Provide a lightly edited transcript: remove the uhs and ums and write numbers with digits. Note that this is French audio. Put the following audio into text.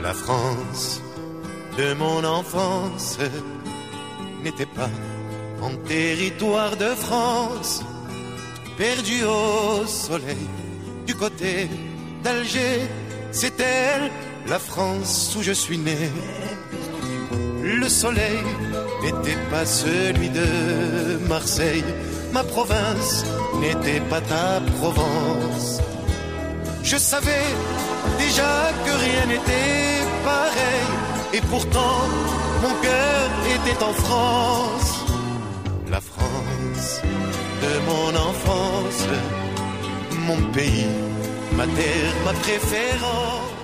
La France de mon enfance n'était pas en territoire de France, perdu au soleil du côté d'Alger. C'est elle, la France où je suis né. Le soleil n'était pas celui de Marseille, ma province n'était pas ta Provence. Je savais déjà que rien n'était pareil, et pourtant mon cœur était en France. La France de mon enfance, mon pays, ma terre, ma préférence.